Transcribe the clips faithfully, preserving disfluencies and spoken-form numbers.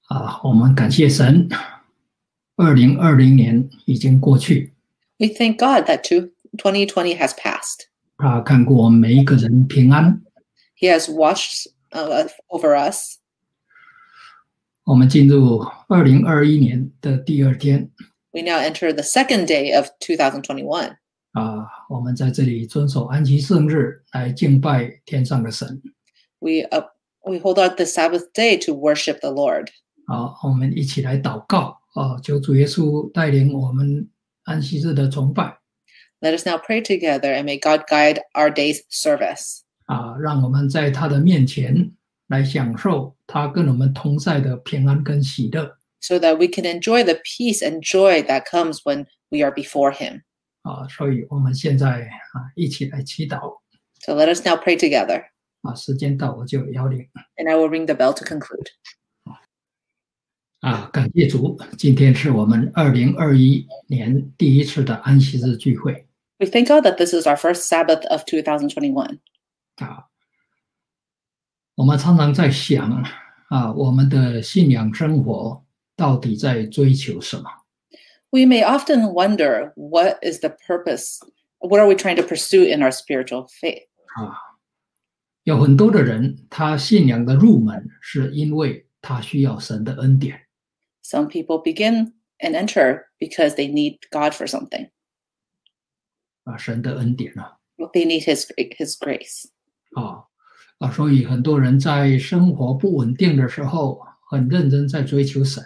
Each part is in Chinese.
啊，我们感谢神，二零二零年已经过去。 We thank God that twenty twenty has passed. 他看过我们每一个人平安。 He has watched uh, over us. 我们进入二零二一年的第二天。 We now enter the second day of twenty twenty-one. 啊，我们在这里遵守安息圣日来敬拜天上的神。 We uh, we hold out the Sabbath day to worship the Lord. 好，我们一起来祷告啊，求主耶稣带领我们安息日的崇拜。 Let us now pray together and may God guide our day's service. 啊，让我们在他的面前来享受他跟我们同在的平安跟喜乐。 So that we can enjoy the peace and joy that comes when we are before Him. 啊，所以我们现在啊一起来祈祷。 So let us now pray together. 啊，时间到我就摇铃。 And I will ring the bell to conclude. 啊，感谢主，今天是我们二零二一年第一次的安息日聚会。 We thank God that this is our first Sabbath of twenty twenty-one. 啊，我们常常在想啊，我们的信仰生活到底在追求什么？ We may often wonder, what is the purpose? What are we trying to pursue in our spiritual faith? 啊，有很多的人，他信仰的入门是因为他需要神的恩典。 Some people begin and enter because they need God for something. 啊，神的恩典啊。 They need His His grace. 啊啊，所以很多人在生活不稳定的时候，很认真在追求神。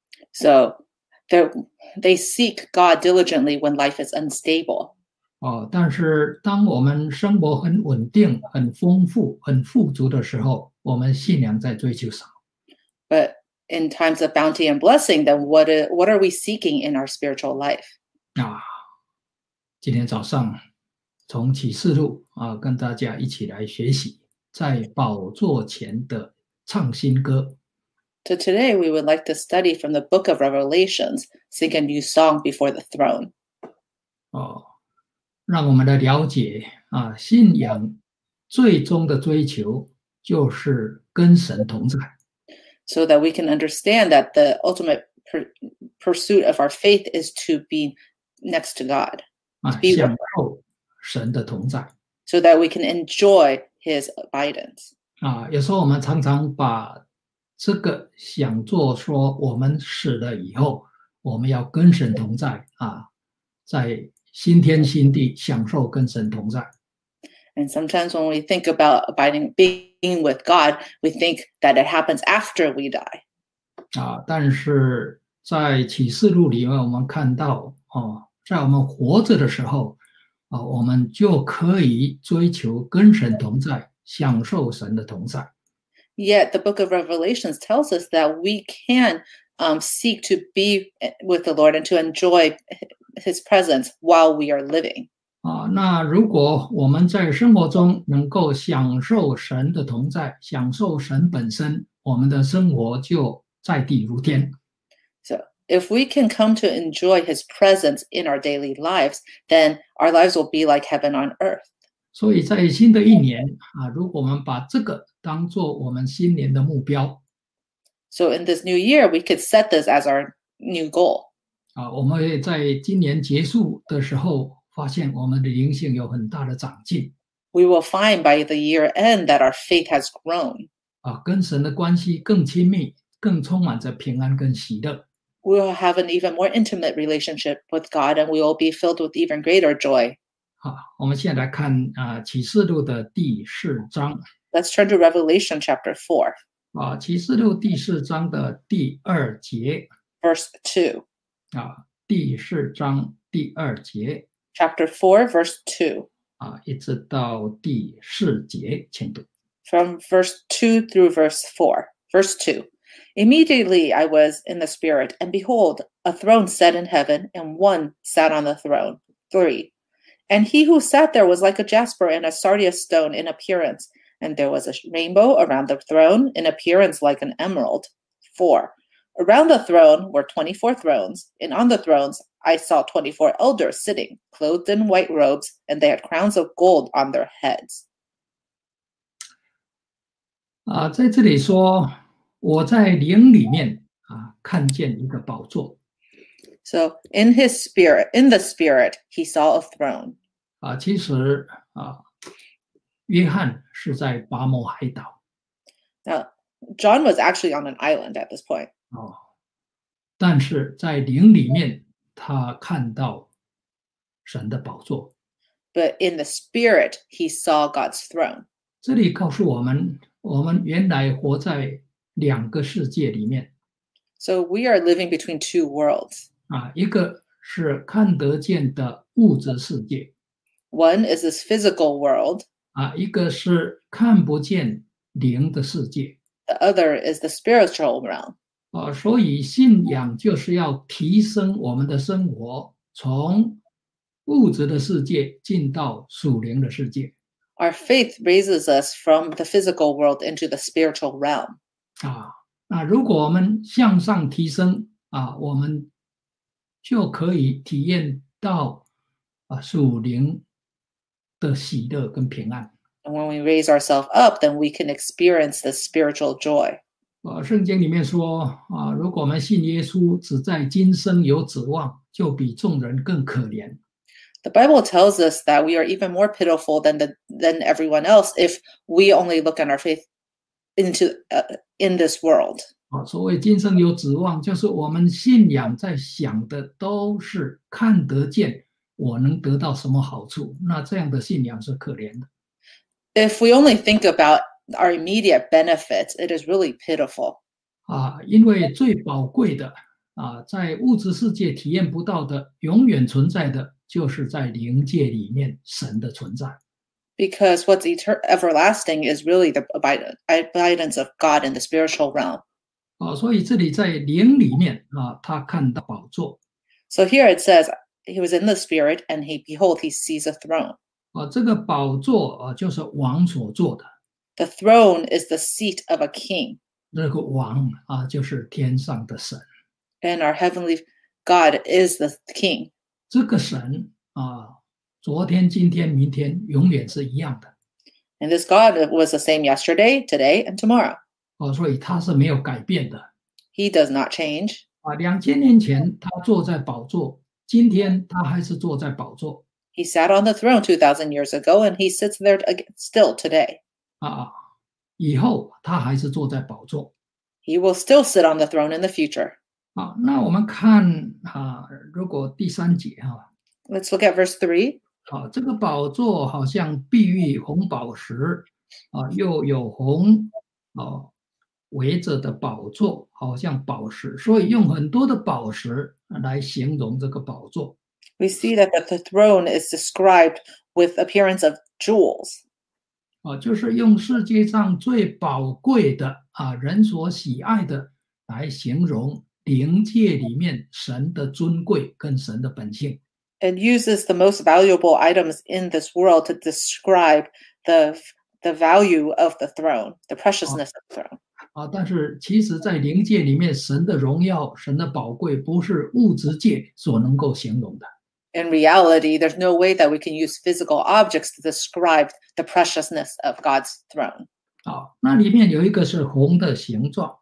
So they they seek God diligently when life is unstable. 哦，但是当我们生活很稳定、很丰富、很富足的时候，我们信仰在追求什么？ But in times of bounty and blessing, then what is, what are we seeking in our spiritual life? 啊，今天早上从启示录啊，跟大家一起来学习在宝座前的唱新歌。 So today we would like to study from the book of Revelations, sing a new song before the throne. 哦，让我们来了解啊，信仰最终的追求就是跟神同在。 So that we can understand that the ultimate per, pursuit of our faith is to be next to God. 啊，享受神的同在。 So that we can enjoy His abidance. 啊，有时候我们常常把这个想做说，我们死了以后，我们要跟神同在啊，在新天新地享受跟神同在。 And sometimes when we think about abiding, being with God, we think that it happens after we die. 啊，但是在启示录里面，我们看到哦，在我们活着的时候，啊，我们就可以追求跟神同在，享受神的同在。 Yet the book of Revelations tells us that we can um, seek to be with the Lord and to enjoy His presence while we are living. 啊，那如果我们在生活中能够享受神的同在，享受神本身，我们的生活就在地如天。 So if we can come to enjoy His presence in our daily lives, then our lives will be like heaven on earth. 所以在新的一年啊，如果我们把这个当做我们新年的目标， So in this new year, we could set this as our new goal. 啊，我们会在今年结束的时候发现我们的灵性有很大的长进。 We will find by the year end that our faith has grown. 啊，跟神的关系更亲密，更充满着平安跟喜乐。 We will have an even more intimate relationship with God, and we will be filled with even greater joy. 好，我们现在来看啊，启示录的第四章。 Let's turn to Revelation chapter four. 啊，启示录第四章的第二节。 Verse two. 啊，第四章第二节。 Chapter four, verse two. 啊，一直到第四节，请读。 From verse two through verse four. Verse two. Immediately I was in the Spirit, and behold, a throne set in heaven, and one sat on the throne. Three. And he who sat there was like a jasper and a sardius stone in appearance, and there was a rainbow around the throne in appearance like an emerald. Four. Around the throne were twenty-four thrones, and on the thrones I saw twenty-four elders sitting, clothed in white robes, and they had crowns of gold on their heads. 啊，在这里说，我在灵里面看见一个宝座 So in his spirit, in the spirit, he saw a throne. 啊。其实啊，约翰是在巴摩海岛 Now, John was actually on an island at this point, 哦，但是在灵里面，他看到神的宝座。 but in the spirit, he saw God's throne. 这里告诉我们，我们原来活在两个世界里面 So we are living between two worlds. 啊，一个是看得见的物质世界 One is this physical world, 啊，一个是看不见灵的世界 the other is the spiritual realm. 啊。所以信仰就是要提升我们的生活，从物质的世界进到属灵的世界 Our faith raises us from the physical world into the spiritual realm. 啊。那如果我们向上提升啊，我们就可以体验到啊属灵的喜乐跟平安。 And when we raise ourselves up, then we can experience this spiritual joy. 呃，圣经里面说啊，如果我们信耶稣，只在今生有指望，就比众人更可怜。 The Bible tells us that we are even more pitiful than the, than everyone else if we only look at our faith into uh, in this world. 啊，所谓今生有指望，就是我们信仰在想的都是看得见我能得到什么好处，那这样的信仰是可怜的。 If we only think about our immediate benefits, it is really pitiful. 啊，因为最宝贵的啊，在物质世界体验不到的，永远存在的，就是在灵界里面神的存在。 Because what's etern- everlasting is really the abide- abidance of God in the spiritual realm. 啊，所以这里在灵里面啊，他看到宝座 So here it says he was in the spirit, and he behold, he sees a throne. 啊，这个宝座啊，就是王所做的。 The throne is the seat of a king, 这个王啊，就是天上的神。 and our heavenly God is the king. 这个神啊，昨天、今天、明天永远是一样的 And this God was the same yesterday, today, and tomorrow. 啊，所以他是没有改变的 He does not change. 啊。两千年前他坐在宝座，今天他还是坐在宝座 He sat on the throne two thousand years ago, and he sits there ag- still today. 啊，以后他还是坐在宝座 He will still sit on the throne in the future. 啊。那我们看啊，如果第三节哈 Let's look at verse three. 啊，这个宝座好像碧玉红宝石啊，又有红啊围着的宝座，好像宝石，所以用很多的宝石来形容这个宝座 We see that the, the throne is described with appearance of jewels. 啊，就是用世界上最宝贵的啊人所喜爱的来形容灵界里面神的尊贵跟神的本性。 It uses the most valuable items in this world to describe the, the value of the throne, the preciousness of the throne. 啊，但是其实，在灵界里面，神的荣耀、神的宝贵，不是物质界所能够形容的。 In reality, there's no way that we can use physical objects to describe the preciousness of God's throne. 啊，那里面有一个是红的形状，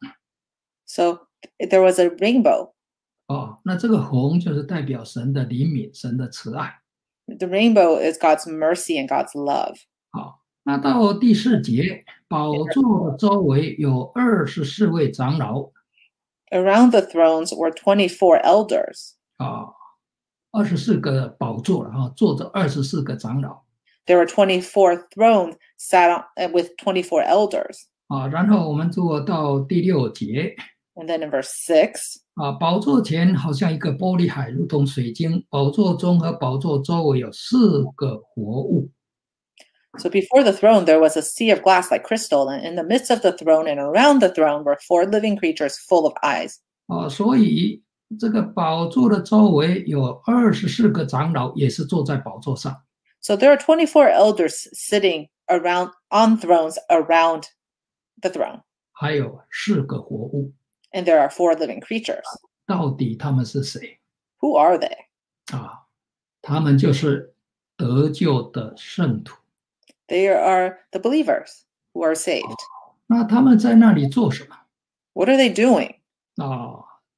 So there was a rainbow. 哦，那这个红就是代表神的怜悯、神的慈爱。 The rainbow is God's mercy and God's love. 好，那到第四节，宝座的周围有二十四位长老， Around the thrones were twenty-four elders. 啊，二十四个宝座了啊，坐着二十四个长老 There were twenty-four thrones sat on uh, with twenty-four elders. 啊。然后我们做到第六节， And then in verse six, 啊，宝座前好像一个玻璃海，如同水晶。宝座中和宝座周围有四个活物。 so before the throne there was a sea of glass like crystal, and in the midst of the throne and around the throne were four living creatures full of eyes. 啊，所以这个宝座的周围有二十四个长老，也是坐在宝座上。 So there are twenty-four elders sitting around on thrones around the throne, 还有四个活物， and there are four living creatures. 到底他们是谁 Who are they? 啊？他们就是得救的圣徒。 They are the believers who are saved. 那他们在那里做什么 What are they doing? 啊？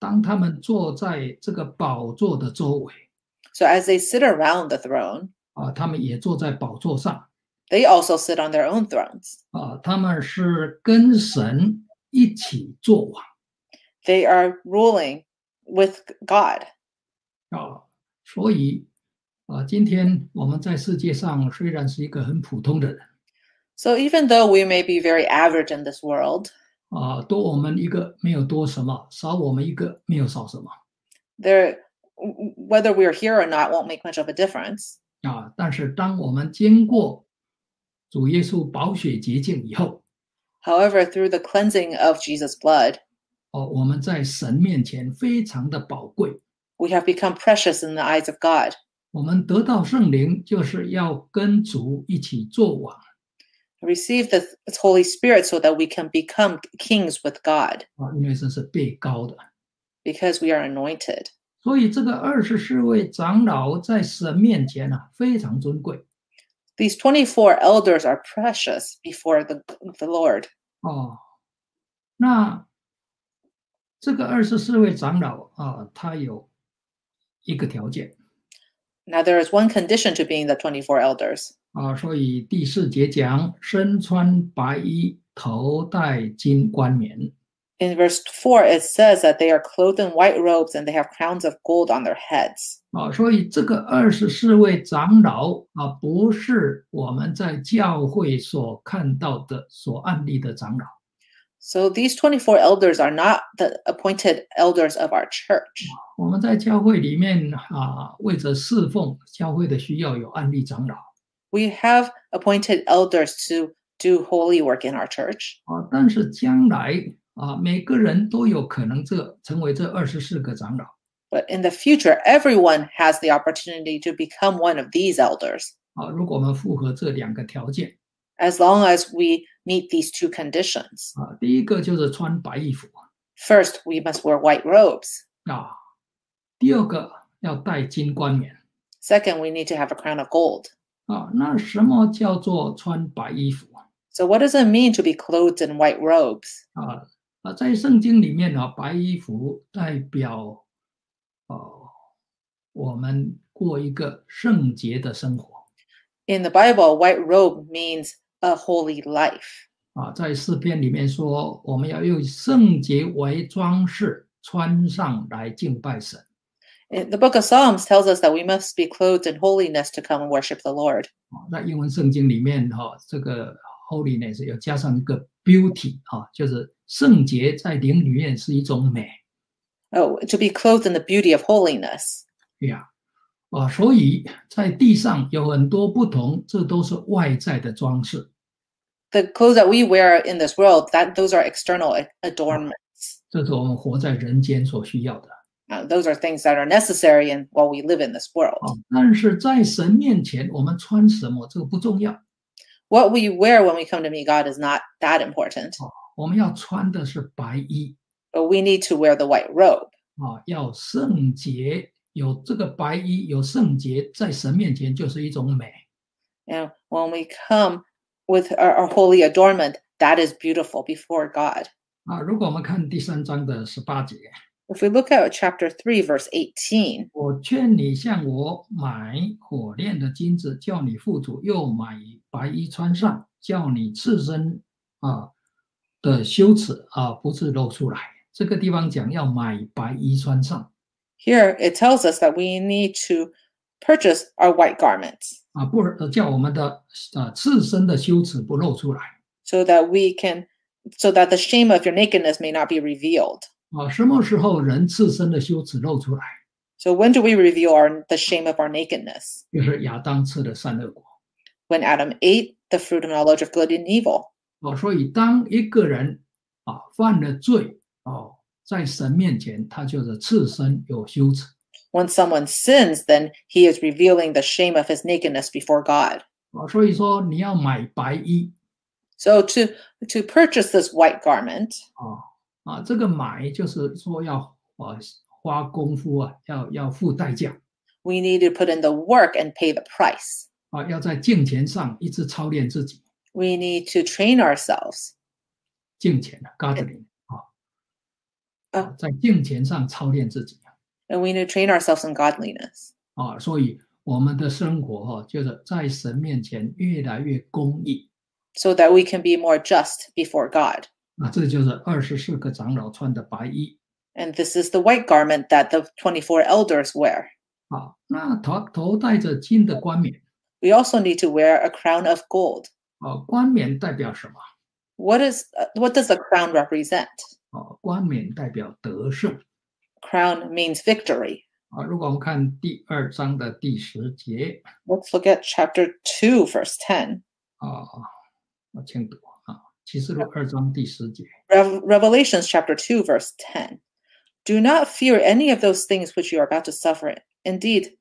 当他们坐在这个宝座的周围 So as they sit around the throne, 啊，他们也坐在宝座上 they also sit on their own thrones. 啊，他们是跟神一起作王 They are ruling with God. 啊，所以啊，今天我们在世界上虽然是一个很普通的人 So even though we may be very average in this world, 啊，多我们一个没有多什么，少我们一个没有少什么 there, whether we're here or not won't make much of a difference. 啊，但是当我们经过主耶稣宝血洁净以后， However, through the cleansing of Jesus' blood, 哦，我们在神面前非常的宝贵。 we have become precious in the eyes of God. 我们得到圣灵，就是要跟主一起作王 Receive the Holy Spirit so that we can become kings with God, 啊，因为这是被膏的。 because we are anointed. 所以这个二十四位长老在神面前啊，非常尊贵 These twenty-four elders are precious before the, the Lord. 哦。那这个二十四位长老啊，他有一个条件 Now, there is one condition to being the twenty-four elders. 啊，所以第四节讲身穿白衣，头戴金冠冕 In verse four, it says that they are clothed in white robes and they have crowns of gold on their heads. 啊，所以这个二十四位长老啊，不是我们在教会所看到的、所案例的长老。 So these twenty-four elders are not the appointed elders of our church. 我们在教会里面啊，为着侍奉教会的需要，有案例长老 We have appointed elders to do holy work in our church. 啊，但是将来啊，每个人都有可能这成为这二十四个长老 But in the future, everyone has the opportunity to become one of these elders, 啊。如果我们符合这两个条件 as long as we meet these two conditions. 啊，第一个就是穿白衣服 First, we must wear white robes. 啊，第二个要戴金冠冕 Second, we need to have a crown of gold. 啊。那什么叫做穿白衣服 So what does it mean to be clothed in white robes? 啊？啊，在圣经里面呢，白衣服代表哦，我们过一个圣洁的生活 In the Bible, white robe means a holy life. 啊。在诗篇里面说，我们要用圣洁为装饰，穿上来敬拜神 In the book of Psalms tells us that we must be clothed in holiness to come and worship the Lord. 啊。在英文圣经里面哈，这个 holiness 有加上一个 beauty 啊，就是圣洁在灵里面是一种美 Oh, to be clothed in the beauty of holiness. 呀啊。所以在地上有很多不同，这都是外在的装饰。 The clothes that we wear in this world, that those are external adornments. 这是我们活在人间所需要的 Uh, those are things that are necessary in while we live in this world. 啊。但是在神面前，我们穿什么这个不重要， What we wear when we come to meet God is not that important, 我们要穿的是白衣 but we need to wear the white robe. 啊，要圣洁。有这个白衣，有圣洁，在神面前就是一种美 And when we come with our, our holy adornment, that is beautiful before God. 啊。如果我们看第三章的十八节， If we look at chapter three, verse eighteen, 我劝你向我买火炼的金子，叫你富足；又买白衣穿上，叫你赤身啊的羞耻啊不是露出来。这个地方讲要买白衣穿上 here it tells us that we need to purchase our white garments 啊，不呃叫我们的啊赤身的羞耻不露出来 so that we can, so that the shame of your nakedness may not be revealed. 啊。什么时候人赤身的羞耻露出来？ So when do we reveal our, the shame of our nakedness? 就是亚当吃了善恶果 When Adam ate the fruit of knowledge of good and evil. 啊。所以当一个人啊犯了罪哦，在神面前他就是赤身有羞耻 When someone sins, then he is revealing the shame of his nakedness before God. 啊。所以说你要买白衣 So to, to purchase this white garment, 啊啊，这个买就是说要啊花功夫啊，要要付代价 we need to put in the work and pay the price. 啊，要在敬虔上一直操练自己， We need to train ourselves, 敬虔的 godly 啊啊在敬虔上操练自己 And we need to train ourselves in godliness. 啊，所以我们的生活哈、就是在神面前越来越公义 So that we can be more just before God. 啊，这就是二十四个长老穿的白衣 And this is the white garment that the twenty-four elders wear. 啊，那头头戴着金的冠冕 We also need to wear a crown of gold. 啊，冠冕代表什么？ What is uh, what does the crown represent? 啊，冠冕代表得胜 Crown means victory. 啊。如果我们看第二章的第十节 Let's look at chapter two, verse ten. 啊，我请读啊，启示录二章第十节 Rev- Revelations chapter two, verse ten. Do not fear any of those things which you are about to suffer. Indeed,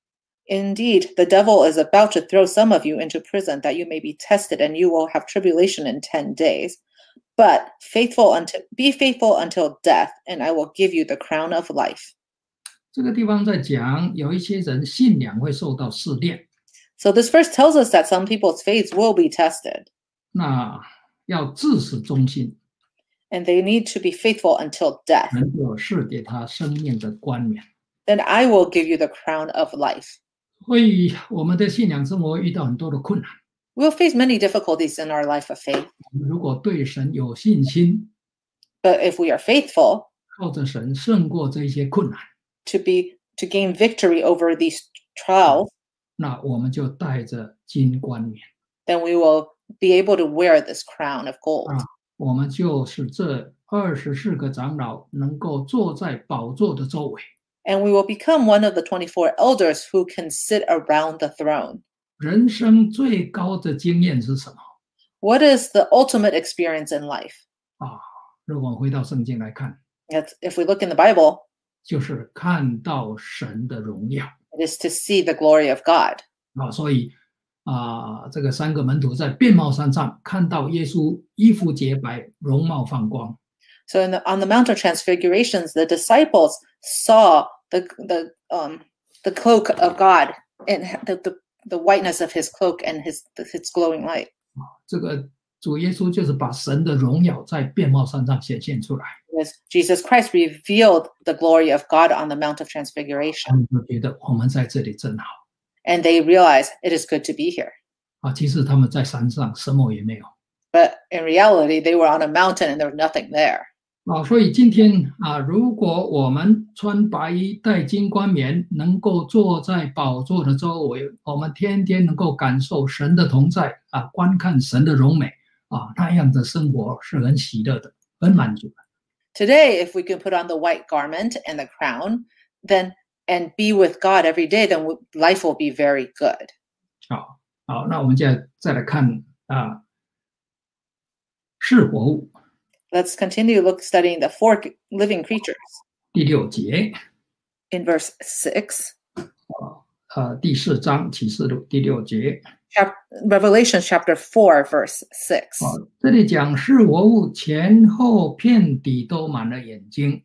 indeed, the devil is about to throw some of you into prison that you may be tested, and you will have tribulation in ten days. But faithful until be faithful until death, and I will give you the crown of life. 这个地方在讲有一些人信仰会受到试炼， So this verse tells us that some people's faiths will be tested, 那要至死忠心， and they need to be faithful until death. 能够赐给他生命的冠冕。 Then I will give you the crown of life. 所以我们的信仰生活遇到很多的困难， We'll face many difficulties in our life of faith, 我们如果对神有信心， but if we are faithful 靠着神胜过这些困难， to be to gain victory over these trials, 那我们就带着金冠冕 then we will be able to wear this crown of gold. 啊，我们就是这二十四个长老能够坐在宝座的周围。 And we will become one of the twenty-four elders who can sit around the throne. 人生最高的经验是什么 What is the ultimate experience in life? 啊？如果我们回到圣经来看， It's, if we look in the Bible, 就是看到神的荣耀 it is to see the glory of God. 啊。所以啊，这个三个门徒在变貌山上看到耶稣衣服洁白，容貌放光 So in the, on the Mount of Transfigurations, the disciples saw the the um the cloak of God and the, the, the whiteness of his cloak and his his glowing light. 这个主耶稣就是把神的荣耀在变貌山上显现出来， Because Jesus Christ revealed the glory of God on the Mount of Transfiguration, 他们就觉得我们在这里真好 and they realized it is good to be here. 啊。其实他们在山上什么也没有 But in reality, they were on a mountain and there was nothing there. 啊。所以今天啊，如果我们穿白衣戴金冠冕，能够坐在宝座的周围，我们天天能够感受神的同在啊，观看神的荣美啊，那样的生活是很喜乐的，很满足的。 Today, if we can put on the white garment and the crown, then and be with God every day, then w- life will be very good. 好，好，那我们现在再来看啊，是活物 Let's continue look studying the four living creatures. 第六节， In verse six, 呃，第四章启示录第六节 chap- Revelation chapter four, verse six. 啊，这里讲是活物前后遍体都满了眼睛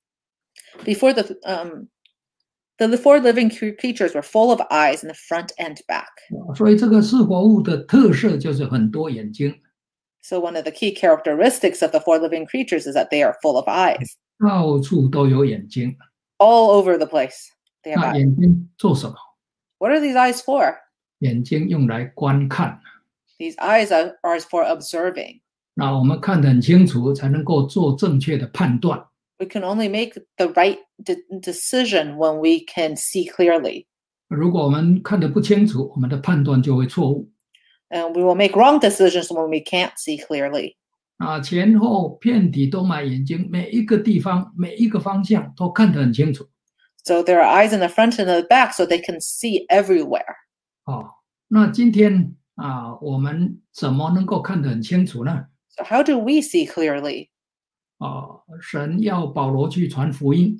Before the um, the four living cre- creatures were full of eyes in the front and back. 啊所以这个是活物的特色就是很多眼睛， So one of the key characteristics of the four living creatures is that they are full of eyes, 到处都有眼睛。 all over the place. They have 那 eyes. 眼睛做什么？ What are these eyes for? 眼睛用来观看， These eyes are, are for observing. 那我们看得很清楚，才能够做正确的判断。 We can only make the right de- decision when we can see clearly. 如果我们看得不清楚，我们的判断就会错误。 And we will make wrong decisions when we can't see clearly. 啊，前后遍体都满眼睛，每一个地方、每一个方向都看得很清楚。 So there are eyes in the front and the back so they can see everywhere. 哦，那今天啊，我们怎么能够看得很清楚呢？ So how do we see clearly? 哦，神要保罗去传福音，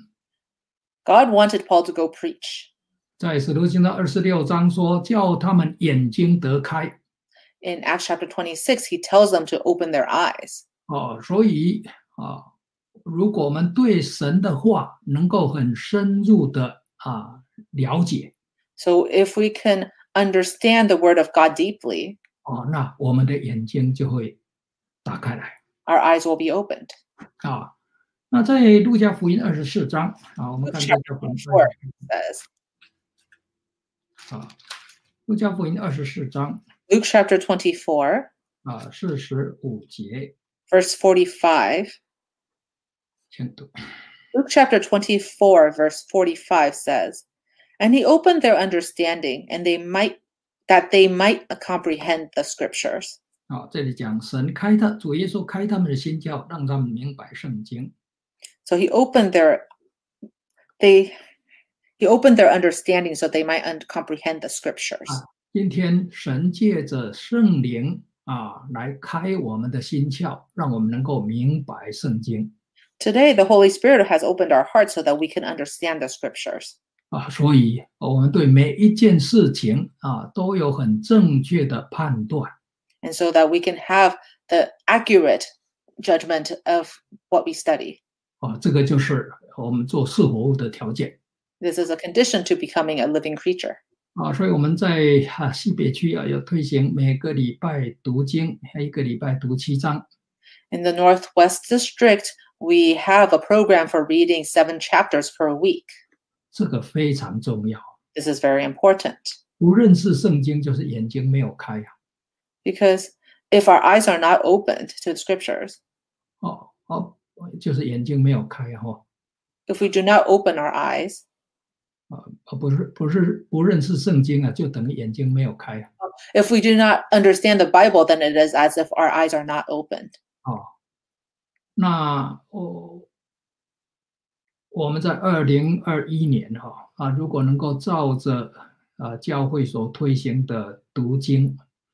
God wanted Paul to go preach. 在使徒行传二十六章说，叫他们眼睛得开。 In Acts chapter twenty-six, he tells them to open their eyes. 哦，所以啊，如果我们对神的话能够很深入的啊了解， So if we can understand the word of God deeply, 哦，那我们的眼睛就会打开来 our eyes will be opened. 啊。 那在路加福音二十四章啊，我们 Luke 看路 chapter 加福音 four says, 啊，路加福音二十四章 Luke chapter twenty-four, 啊四十五节， verse forty-five. 请读。 Luke chapter twenty-four, verse forty-five says, And he opened their understanding, and they might that they might comprehend the scriptures. 啊，这里讲神开他主耶稣开他们的心窍，让他们明白圣经。 So he opened their they he opened their understanding so they might un- comprehend the scriptures. 啊，今天神借着圣灵啊来开我们的心窍，让我们能够明白圣经。 Today, the Holy Spirit has opened our hearts so that we can understand the scriptures. 啊，所以我们对每一件事情啊都有很正确的判断。 And so that we can have the accurate judgment of what we study. 啊，这个就是我们做事活物的条件。 This is a condition to becoming a living creature. 啊，所以我们在啊西北区啊有推行每个礼拜读经，一个礼拜读七章。 In the Northwest District, we have a program for reading seven chapters per week. 这个非常重要。 This is very important 不认识圣经，就是眼睛没有开啊。 because if our eyes are not opened to the scriptures, 哦哦，就是眼睛没有开哈。 if we do not open our eyes, 啊，不是不是不认识圣经啊，就等于眼睛没有开啊。 if we do not understand the Bible, then it is as if our eyes are not opened. 哦，那我我们在二零二一年哈啊，如果能够照着啊教会所推行的读经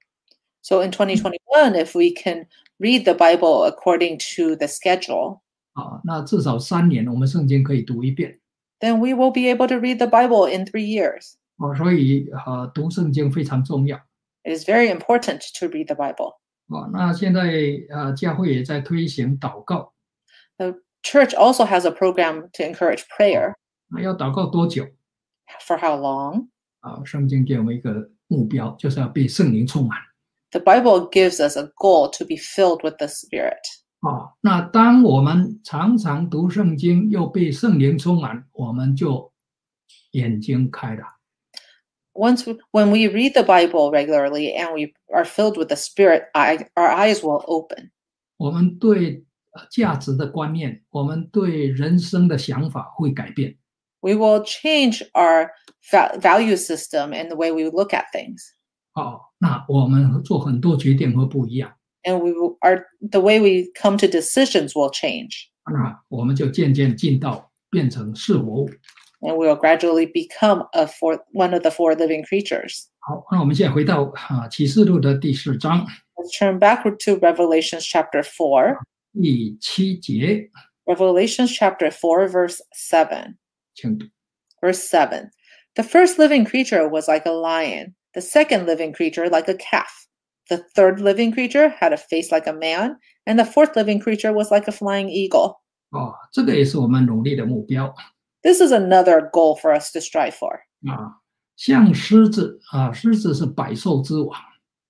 So in twenty twenty-one, if we can read the Bible according to the schedule, 啊，那至少三年我们圣经可以读一遍。 then we will be able to read the Bible in three years. 哦，所以啊读圣经非常重要。 It is very important to read the Bible. 哦，那现在啊教会也在推行祷告。 The church also has a program to encourage prayer. 那要祷告多久 For how long? 啊？圣经给我们一个目标，就是要被圣灵充满。 The Bible gives us a goal to be filled with the Spirit. 啊，那当我们常常读圣经，又被圣灵充满，我们就眼睛开了。 Once we, when we read the Bible regularly and we are filled with the Spirit, eye, our eyes will open. 我们对呃价值的观念，我们对人生的想法会改变。 We will change our va- value system and the way we look at things. 哦，那我们做很多决定会不一样。 And we will, our, the way we come to decisions will change. 那我们就渐渐进到变成是活物。 And we will gradually become a four, one of the four living creatures. 好，那我们现在回到啊启示录的第四章 Let's turn back to Revelations chapter four. 第七节， Revelations chapter four, verse seven. 请读。 Verse seven. The first living creature was like a lion, the second living creature like a calf. The third living creature had a face like a man, and the fourth living creature was like a flying eagle. 哦，这个也是我们努力的目标 This is another goal for us to strive for. 啊。像狮子啊，狮子是百兽之王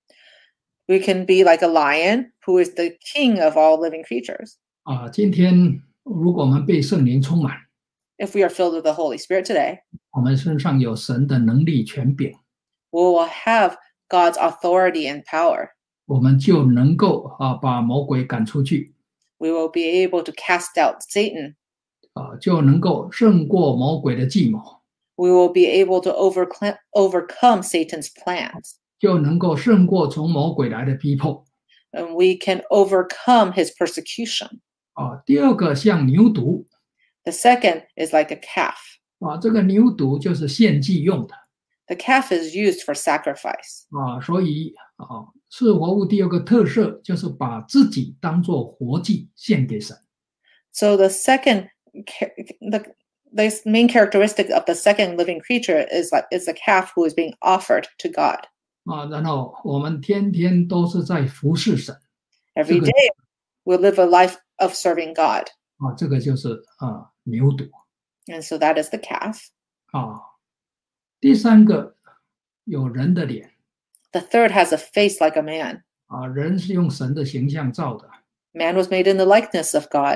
We can be like a lion, who is the king of all living creatures. 啊。今天如果我们被圣灵充满， If we are filled with the Holy Spirit today, 我们身上有神的能力权柄， we will have God's authority and power. 我们就能够啊把魔鬼赶出去 We will be able to cast out Satan. 啊，就能够胜过魔鬼的计谋， We will be able to overcl- overcome Satan's plans. 就能够胜过从魔鬼来的逼迫 And we can overcome his persecution. 啊。第二个像牛犊 The second is like a calf. 啊，这个牛犊就是献祭用的 The calf is used for sacrifice. 啊，所以啊，是活物第二个特色就是把自己当做活祭献给神 So the second, cha- the the main characteristic of the second living creature is like is a calf who is being offered to God. 啊，然后我们天天都是在服侍神 Every Good. day, we live a life of serving God. 啊，这个就是啊牛犊 And so that is the calf. 啊。第三个有人的脸 The third has a face like a man. 啊，人是用神的形象造的， Man was made in the likeness of God. 对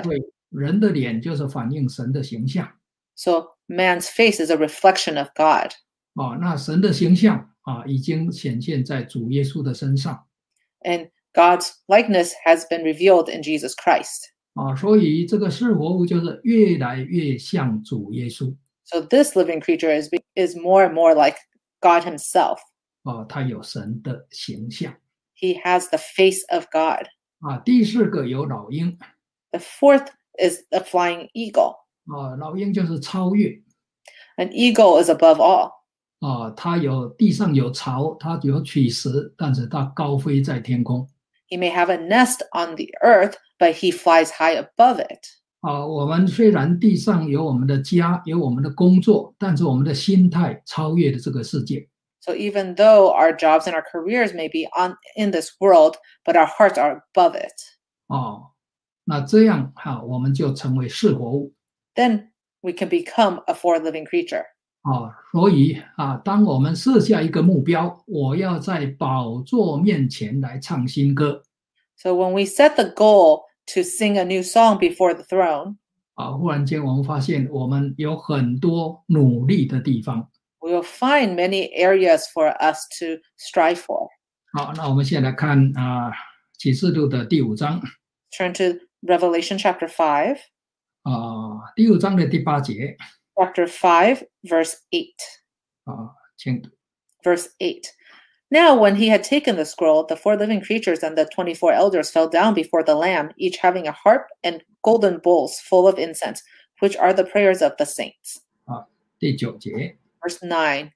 人的脸就是反映神的形象 So man's face is a reflection of God. 啊，那神的形象啊已经显现在主耶稣的身上 And God's likeness has been revealed in Jesus Christ. 啊，所以这个是活物就是越来越像主耶稣 So this living creature is, is more and more like God himself. 啊，他有神的形象 He has the face of God. 啊。第四个有老鹰 The fourth is the flying eagle. 啊，老鹰就是超越 An eagle is above all. 啊，它有地上有巢，它有取食，但是它高飞在天空 He may have a nest on the earth, but he flies high above it. 啊。我们虽然地上有我们的家，有我们的工作，但是我们的心态超越了这个世界 So even though our jobs and our careers may be on in this world, but our hearts are above it. 哦。那这样哈、我们就成为是活物 Then we can become a four living creature. 啊。所以啊，当我们设下一个目标，我要在宝座面前来唱新歌 So when we set the goal to sing a new song before the throne, 啊，忽然间我们发现我们有很多努力的地方。 we will find many areas for us to strive for. 好，那我们现在来看啊，启示录的第五章 Turn to Revelation chapter five, 啊，第五章的第八节 chapter five, verse eight. 啊，请读 Verse eight. Now, when he had taken the scroll, the four living creatures and the twenty-four elders fell down before the Lamb, each having a harp and golden bowls full of incense, which are the prayers of the saints. 第九节 Verse nine.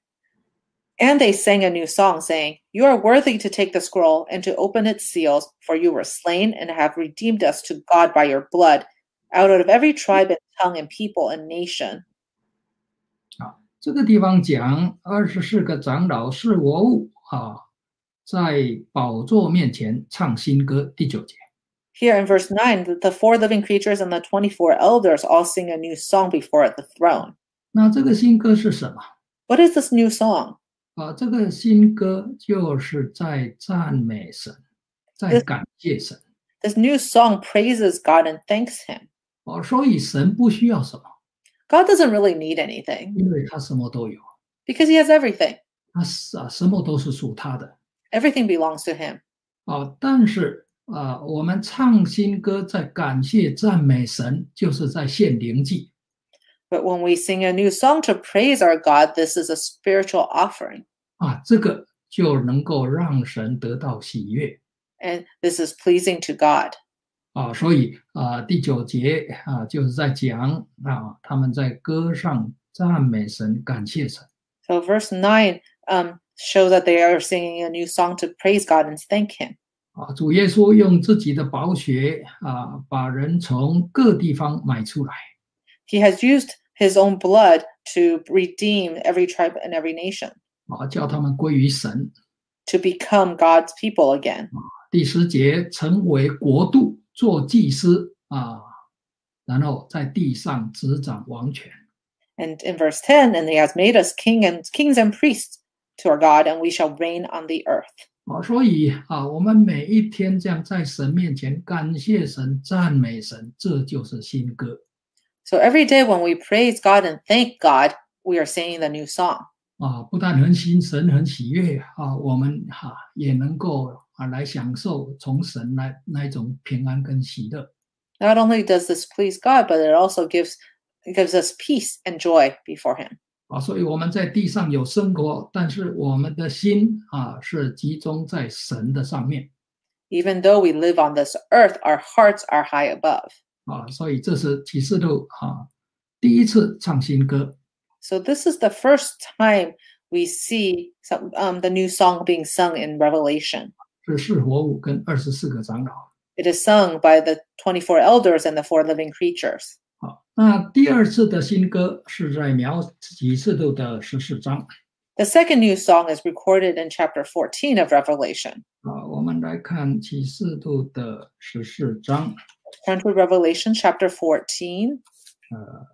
And they sang a new song, saying, You are worthy to take the scroll and to open its seals, for you were slain and have redeemed us to God by your blood, out of every tribe and tongue and people and nation. 这个地方讲二十四个长老是活物啊，在宝座面前唱新歌。第九节 Here in verse nine, the, the four living creatures and the twenty-four elders all sing a new song before the throne. 那这个新歌是什么 What is this new song? 啊？这个新歌就是在赞美神，在感谢神 This new song praises God and thanks him. 哦。所以神不需要什么， God doesn't really need anything 因为他什么都有， because he has everything. 他是啊，什么都是属他的 Everything belongs to him. 啊。但是啊，我们唱新歌在感谢赞美神，就是在献灵祭 But when we sing a new song to praise our God, this is a spiritual offering. 啊，这个就能够让神得到喜悦 And this is pleasing to God. 啊。所以啊，第九节啊，就是在讲啊，他们在歌上赞美神，感谢神 So verse nine um, shows that they are singing a new song to praise God and thank him. 啊。主耶稣用自己的宝血啊，把人从各地方买出来 He has used his own blood to redeem every tribe and every nation, 啊，叫他们归于神。 to become God's people again. 第十节成为国度，做祭司啊，然后在地上执掌王权 And in verse ten, and he has made us king and kings and priests to our God, and we shall reign on the earth. 啊。所以啊，我们每一天这样在神面前感谢神、赞美神，这就是新歌 So every day when we praise God and thank God, we are singing the new song. 啊。不但很心神很喜悦啊，我们哈、也能够啊来享受从神来那一种平安跟喜乐 Not only does this please God, but it also gives gives us peace and joy before him. 啊。所以我们在地上有生活，但是我们的心啊是集中在神的上面 Even though we live on this earth, our hearts are high above. 啊。所以这是启示录啊第一次唱新歌 So this is the first time we see some, um, the new song being sung in Revelation. 是四活物跟二十四个长老。 It is sung by the twenty-four elders and the four living creatures. 好，那第二次的新歌是在描启示录的十四章 The second new song is recorded in chapter fourteen of Revelation. 啊。我们来看启示录的十四章， Turn to Revelation chapter fourteen. 呃，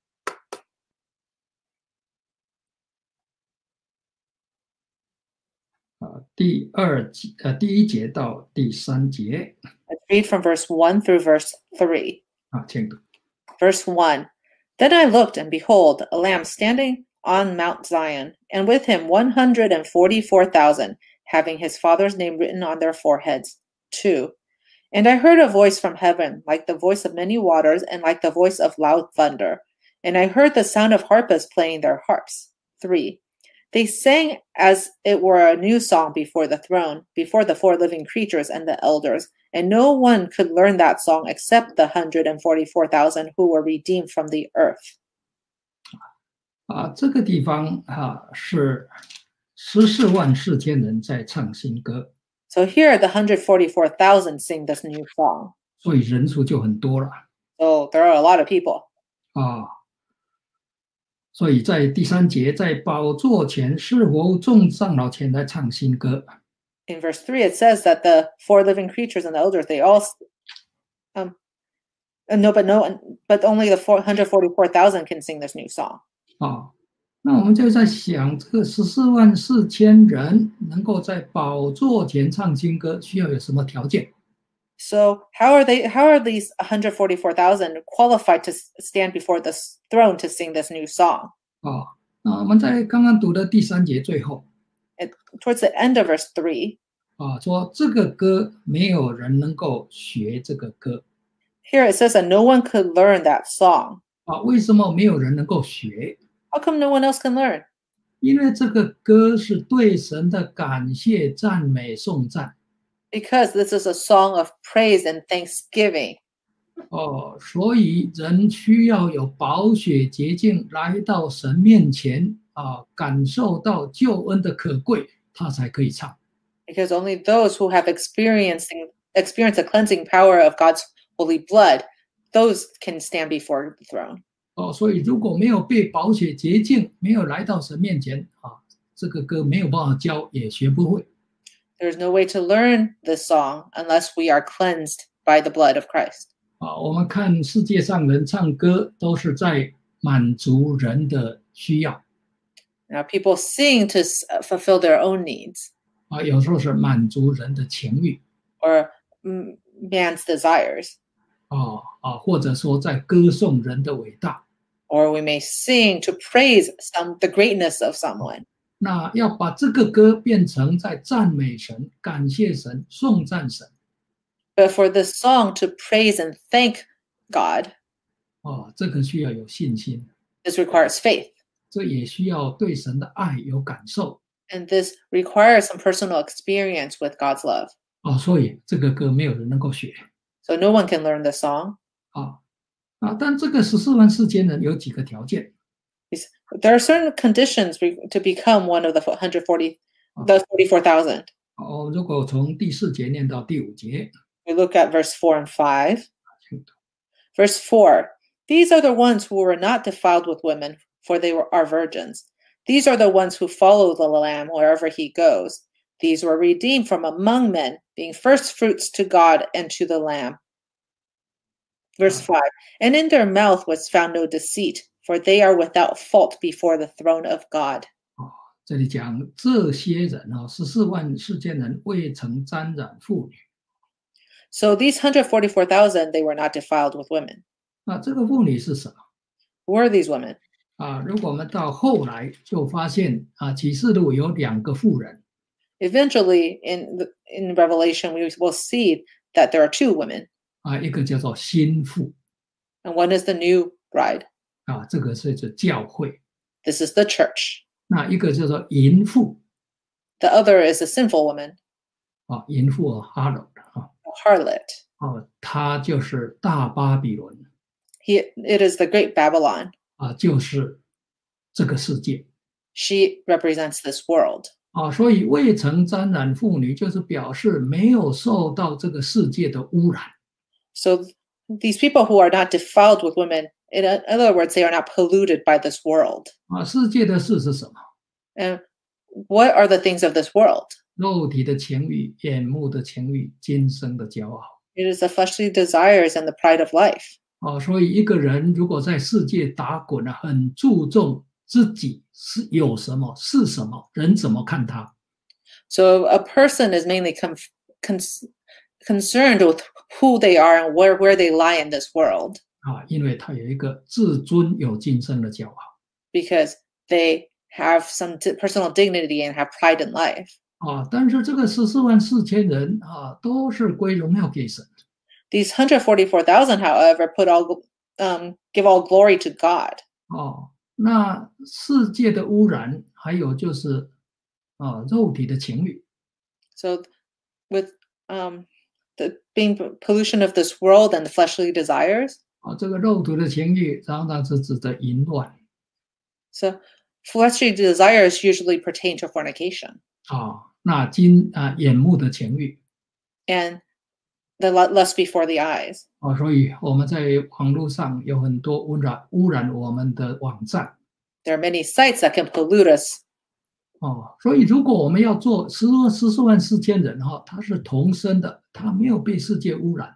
啊，第二节呃第一节到第三节 Let's read from verse one through verse three. 啊，请读。 Verse one. Then I looked, and behold, a lamb standing on Mount Zion, and with him one hundred forty-four thousand, having his father's name written on their foreheads. two. And I heard a voice from heaven, like the voice of many waters, and like the voice of loud thunder. And I heard the sound of harpists playing their harps. three. They sang as it were a new song before the throne, before the four living creatures and the elders, and no one could learn that song except the one hundred forty-four thousand who were redeemed from the earth. 啊，这个地方啊是十四万四千人在唱新歌， So here the one hundred forty-four thousand sing this new song. 所以人数就很多了 So there are a lot of people. 啊。所以在第三节，在宝座前是否众长老前来唱新歌？ In verse three, it says that the four living creatures and the elders, they all, um, uh, no, but no, but only the four hundred forty-four thousand can sing this new song. 啊，那我们就在想，这个十四万四千人能够在宝座前唱新歌，需要有什么条件？ So how are they? How are these one hundred forty-four thousand qualified to stand before the throne to sing this new song? 啊，那我们在刚刚读的第三节最后 It, towards the end of verse three, 啊，说这个歌没有人能够学这个歌 here it says that no one could learn that song. 啊，为什么没有人能够学？ How come no one else can learn? 因为这个歌是对神的感谢、赞美、颂赞 Because this is a song of praise and thanksgiving. 哦，所以人需要有宝血洁净来到神面前啊，感受到救恩的可贵，他才可以唱。 Because only those who have experiencing experienced the cleansing power of God's holy blood, those can stand before the throne. 哦，所以如果没有被宝血洁净，没有来到神面前啊，这个歌没有办法教，也学不会。 There's no way to learn this song unless we are cleansed by the blood of Christ. 啊，我们看世界上人唱歌都是在满足人的需要 Now, people sing to s- fulfill their own needs 啊，有时候是满足人的情欲 or mm, man's desires, 啊啊，或者说在歌颂人的伟大。 or we may sing to praise some the greatness of someone. 那要把这个歌变成在赞美神、感谢神、颂赞神 But for this song to praise and thank God, 啊，这个需要有信心， this requires faith. 这也需要对神的爱有感受 And this requires some personal experience with God's love. 啊，所以这个歌没有人能够学 So no one can learn the song. 啊啊，但这个十四万四千人有几个条件 There are certain conditions re- to become one of the one hundred forty, the forty-four thousand. 哦，如果从第四节念到第五节， We look at verse four and five. Verse four, these are the ones who were not defiled with women, for they were, are virgins. These are the ones who follow the Lamb wherever he goes. These were redeemed from among men, being first fruits to God and to the Lamb. Verse five, and in their mouth was found no deceit, for they are without fault before the throne of God. 这里讲这些人啊，十四万四千人未曾沾染妇女。 So these one hundred forty-four thousand, they were not defiled with women. 那这个妇女是什么 Who are these women? 啊？如果我们到后来就发现啊，启示录有两个妇人 Eventually, in the, in Revelation, we will see that there are two women, 啊，一个叫做新妇 and one is the new bride. 啊，这个是指教会； This is the church. 那一个叫做淫妇 The other is a sinful woman, 啊，淫妇哈喽啊， a harlot. 哦，她就是大巴比伦 He, it is the great Babylon. 啊，就是这个世界 She represents this world. 啊，所以未曾沾染妇女，就是表示没有受到这个世界的污染。 So these people who are not defiled with women, in other words, they are not polluted by this world. 啊，世界的事是什么？ And what are the things of this world? 肉体的情欲、眼目的情欲、今生的骄傲。 It is the fleshly desires and the pride of life. 哦，所以一个人如果在世界打滚了，很注重自己是有什么是什么，人怎么看他 So a person is mainly com- con- concerned with who they are and where, where they lie in this world. 啊，因为他有一个自尊有今生的骄傲 because they have some di- personal dignity and have pride in life. 啊。但是这个十四万四千人啊，都是归荣耀给神 These one hundred forty-four thousand, however, put all um, give all glory to God. 哦。那世界的污染，还有就是啊肉体的情欲 So, with um, the being p- pollution of this world and the fleshly desires. 啊，这个肉体的情欲常常是指的淫乱 So, fleshly desires usually pertain to fornication 啊。那今啊眼目的情欲 and the lu- lust before the eyes. 啊，所以我们在网络上有很多污染污染我们的网站 There are many sites that can pollute us. 哦。所以如果我们要做十万十四万四千人哈，他是同生的，他没有被世界污染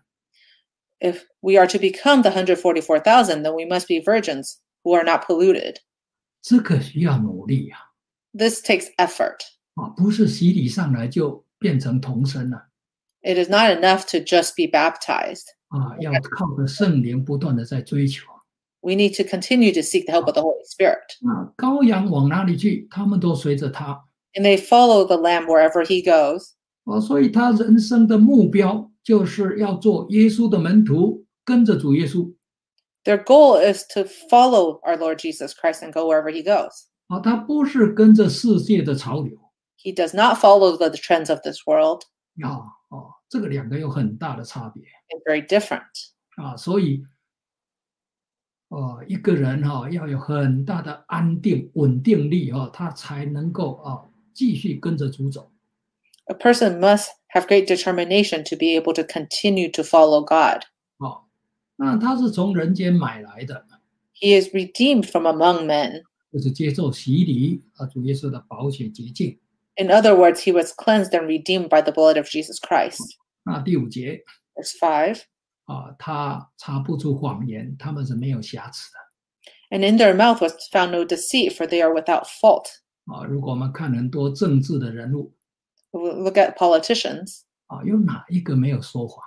If we are to become the one hundred forty-four thousand, then we must be virgins who are not polluted. 这个需要努力呀 This takes effort. 啊，不是洗礼上来就变成同生了 It is not enough to just be baptized. 啊，要靠着圣灵不断的在追求。 We need to continue to seek the help of the Holy Spirit. 那羔羊往哪里去，他们都随着他 And they follow the Lamb wherever he goes. 哦。所以他人生的目标就是要做耶稣的门徒，跟着主耶稣 Their goal is to follow our Lord Jesus Christ and go wherever he goes. 啊，他不是跟着世界的潮流 He does not follow the trends of this world. 啊哦，这个两个有很大的差别 It's very different. 啊。所以呃，一个人哈、要有很大的安定稳定力哦，他才能够啊继续跟着主走。 A person must have great determination to be able to continue to follow God. 哦，那他是从人间买来的， He is redeemed from among men. 就是接受洗礼啊，主耶稣的宝血洁净。 In other words, he was cleansed and redeemed by the blood of Jesus Christ. 那第五节 Verse five. 啊，他查不出谎言，他们是没有瑕疵的 And in their mouth was found no deceit, for they are without fault. 啊。如果我们看很多政治的人物 Look at politicians. 啊，有哪一个没有说谎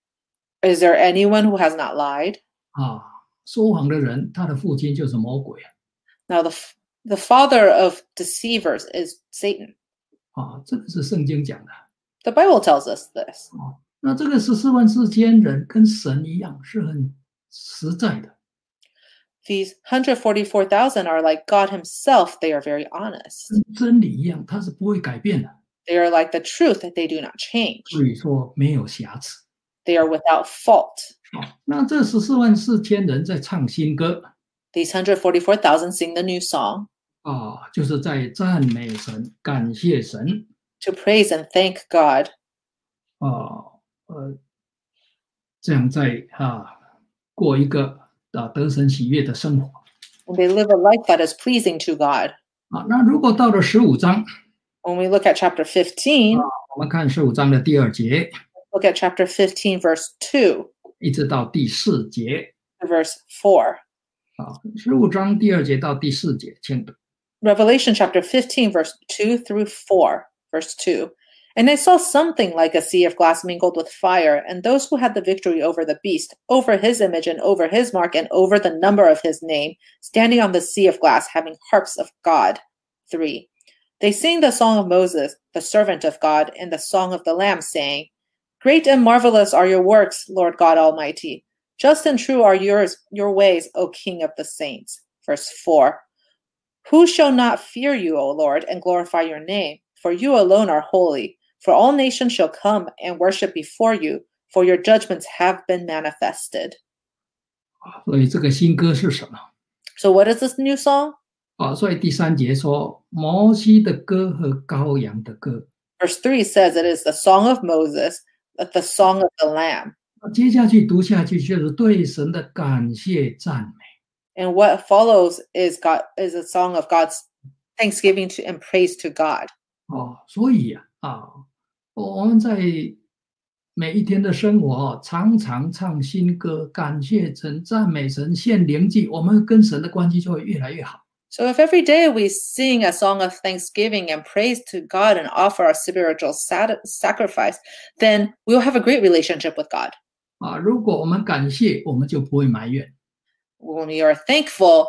Is there anyone who has not lied? 啊？说谎的人，他的父亲就是魔鬼 Now, the, f- the father of deceivers is Satan. 啊，这个是圣经讲的 The Bible tells us this. 啊。那这个十四万四千人跟神一样，是很实在的 These one hundred forty-four thousand are like God himself. They are very honest. 跟真理一样，它是不会改变的。 They are like the truth that they do not change. 所以说没有瑕疵 They are without fault. 啊。那这十四万四千人在唱新歌 These one hundred forty-four thousand sing the new song 啊，就是在赞美神、感谢神 to praise and thank God. 啊，呃，这样在啊过一个啊得神喜悦的生活 And they live a life that is pleasing to God. 啊。那如果到了十五章， When we look at chapter fifteen, 我们看十五章的第二节 look at chapter fifteen, verse two 一直到第四节 to verse four. 啊，十五章第二节到第四节，请读 Revelation chapter fifteen, verse two through four, verse two. And I saw something like a sea of glass mingled with fire, and those who had the victory over the beast, over his image and over his mark and over the number of his name, standing on the sea of glass, having harps of God. Three. They sing the song of Moses, the servant of God, and the song of the Lamb, saying, Great and marvelous are your works, Lord God Almighty. Just and true are yours, your ways, O King of the saints. Verse four. Who shall not fear you, O Lord, and glorify your name? For you alone are holy. For all nations shall come and worship before you, for your judgments have been manifested. 啊。所以这个新歌是什么 So what is this new song? 啊？所以第三节说摩西的歌和羔羊的歌。 Verse three says it is the song of Moses, but the song of the Lamb. 接下去读下去就是对神的感谢赞美 And what follows is God is a song of God's thanksgiving to and praise to God. 哦。所以啊啊，我们在每一天的生活哦，常常唱新歌，感谢神、赞美神、献灵祭，我们跟神的关系就会越来越好。 So if every day we sing a song of thanksgiving and praise to God and offer our spiritual sat- sacrifice, then we will have a great relationship with God. 啊，如果我们感谢，我们就不会埋怨。 When we are thankful,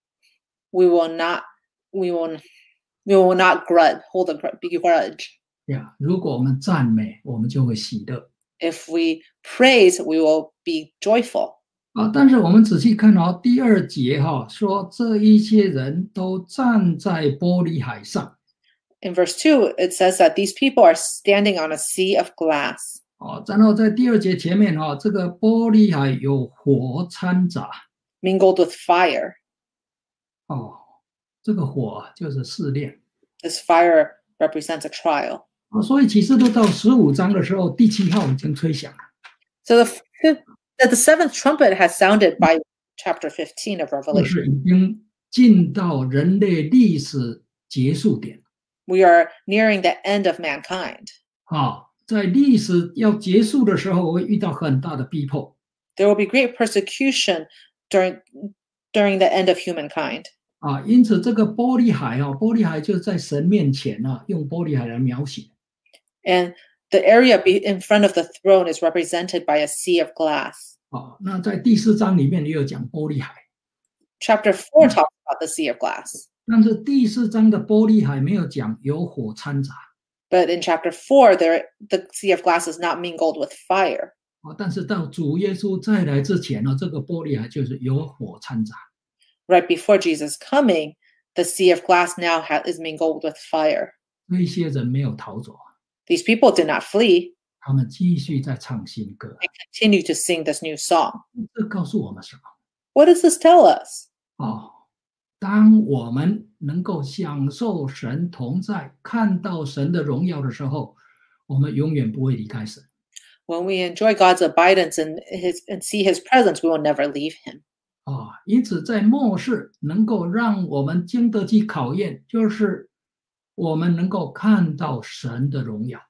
we will not we will we will not grudge, hold a gr- big grudge. 呀，如果我们赞美，我们就会喜乐。 If we praise, we will be joyful. 啊，但是我们仔细看哦，第二节哈、说这一些人都站在玻璃海上。 In verse two, it says that these people are standing on a sea of glass. 哦，然后在第二节前面哈、这个玻璃海有火掺杂。 mingled with fire. 哦，这个火就是试炼。 This fire represents a trial. 哦，所以启示录到十五章的时候，第七号已经吹响了。 So the, fifth, that the seventh trumpet has sounded by chapter fifteen of 就 Revelation. 是已经进到人类历史结束点。 We are nearing the end of mankind. 啊，在历史要结束的时候，会遇到很大的逼迫。 There will be great persecution during during the end of humankind. 啊，因此这个玻璃海啊，玻璃海就是在神面前啊，用玻璃海来描写。 And the area be in front of the throne is represented by a sea of glass. 啊，那在第四章里面也有讲玻璃海， Chapter four talks about the sea of glass. 但是第四章的玻璃海没有讲有火掺杂。 But in chapter four, there the sea of glass is not mingled with fire. 啊，但是到主耶稣再来之前呢，这个玻璃海就是有火掺杂。 Right before Jesus' coming, the sea of glass now ha- is mingled with fire. 那一些人没有逃走， These people did not flee. 他们继续在唱新歌。 They continue to sing this new song. 这告诉我们什么？ What does this tell us? 哦，当我们能够享受神同在，看到神的荣耀的时候，我们永远不会离开神。 When we enjoy God's abidance and his and see his presence, we will never leave him. 啊，因此在末世能够让我们经得起考验，就是我们能够看到神的荣耀。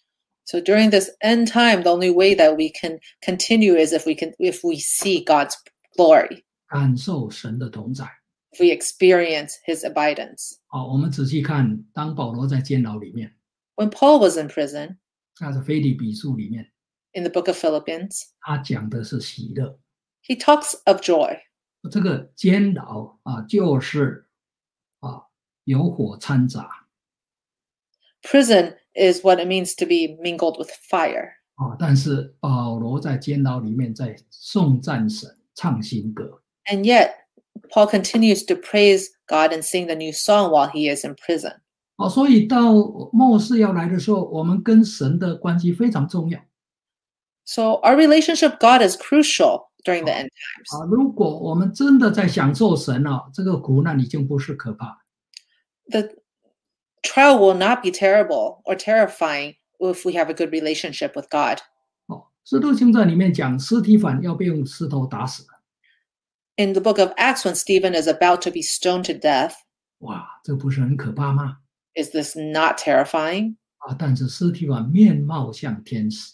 So during this end time, the only way that we can continue is if we can if we see God's glory, 感受神的同在。 if we experience his abidance. 好，我们仔细看，当保罗在监牢里面， When Paul was in prison, 那是腓立比书里面， in the book of Philippians, 他讲的是喜乐。 he talks of joy. 这个监牢啊，就是啊有火掺杂 Prison is what it means to be mingled with fire. 啊，但是保罗在监牢里面在颂赞神、唱新歌。 And yet, Paul continues to praise God and sing the new song while he is in prison. 啊，所以到末世要来的时候，我们跟神的关系非常重要 So our relationship with God is crucial during the end 啊 times.。 如果我们真的在享受神啊，这个苦难已经不是可怕， The trial will not be terrible or terrifying if we have a good relationship with God. 哦，使徒行传里面讲，司提反要被用石头打死， In the book of Acts, when Stephen is about to be stoned to death, 哇，这不是很可怕吗？ is this not terrifying? 啊，但是司提反面貌像天使，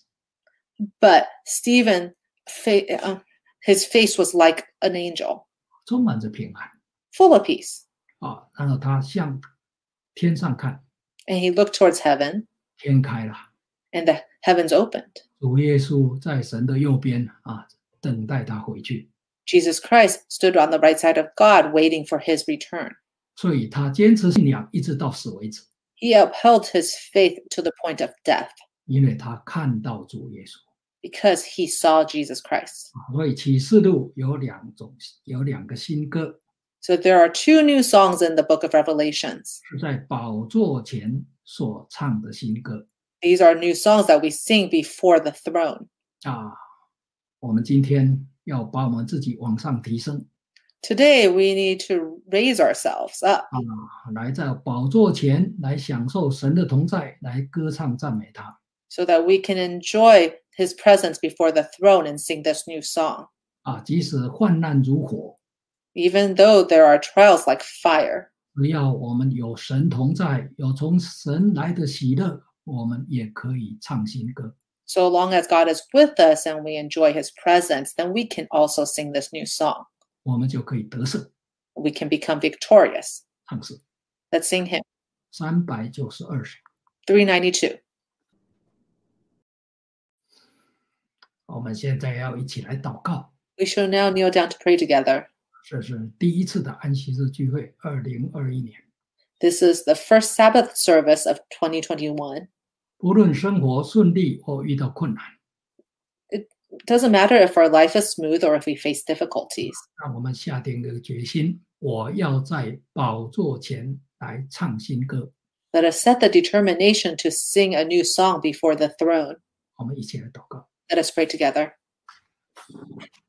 But Stephen, fa- uh, his face was like an angel, 充满着平安 full of peace. 啊，然后他向天上看， And he looked towards heaven, 天开了， and the heavens opened. 主耶稣在神的右边啊，等待他回去， Jesus Christ stood on the right side of God, waiting for his return. 所以他坚持信仰一直到死为止， He upheld his faith to the point of death 因为他看到主耶稣。 because he saw Jesus Christ. 啊所以启示录有两种，有两个新歌 So there are two new songs in the book of Revelations. 是在宝座前所唱的新歌 These are new songs that we sing before the throne. 啊。我们今天要把我们自己往上提升 Today, we need to raise ourselves up 啊，来在宝座前来享受神的同在，来歌唱赞美他 so that we can enjoy his presence before the throne and sing this new song. 啊。即使患难如火， Even though there are trials like fire, 只要我们有神同在，有从神来的喜乐，我们也可以唱新歌。 so long as God is with us and we enjoy his presence, then we can also sing this new song. 我们就可以得胜。 We can become victorious. 唱诗 Let's sing hymn 三百九十二首。 three ninety-two. 我们现在要一起来祷告。 We shall now kneel down to pray together. 这是第一次的安息日聚会，二零二一年。 This is the first Sabbath service of twenty twenty-one. 不论生活顺利或遇到困难， It doesn't matter if our life is smooth or if we face difficulties. 让我们下定一个决心，我要在宝座前来唱新歌。 Let us set the determination to sing a new song before the throne. 我们一起来祷告。 Let us pray together.